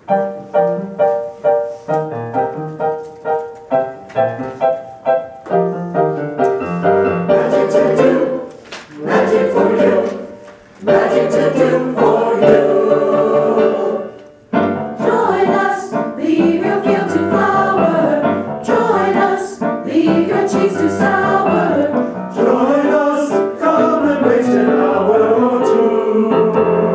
Magic to do, magic for you, magic to do for you. Join us, leave your field to flower. Join us, leave your cheeks to sour. Join us, come and waste an hour or two.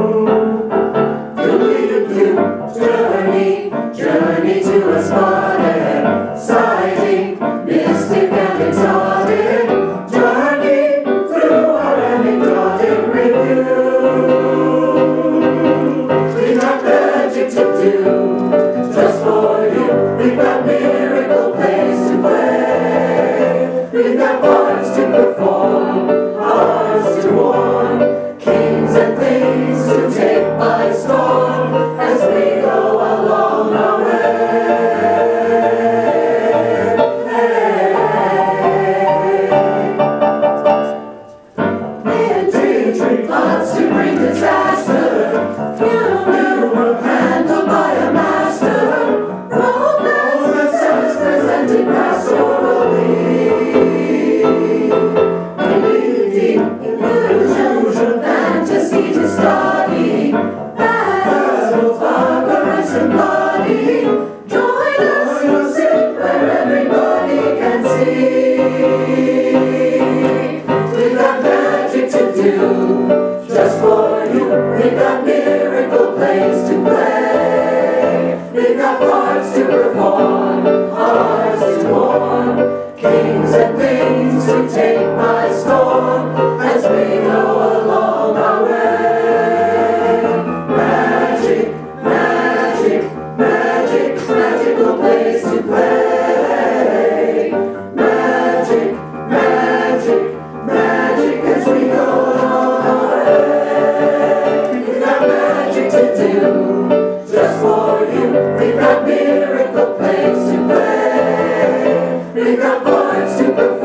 Do-do-do, journey to a spot exciting, mystic and exotic. Journey through our anecdotic review. We've got magic to do, just for you. We've got miracle plays to play. We've got parts to perform, hearts to warm, kings and queens to take by storm as we go along our way. Intrigue, plots to bring disaster, humor handled by a master, romance that's presented pastorally. Illusion, fantasy to study, battles barbarous and bloody. Join us, we'll sit where everybody can see. We've got magic to do, just for you. We've got miracle plays to play. We've got parts to perform, hearts to warm, kings and queens to take by storm as we go along our way. Magic, magic, magic, magical place to play. Magic, magic, magic as we go along our way. We've got magic to do, just for you. We've got miracle plays to play. We've got parts to perform.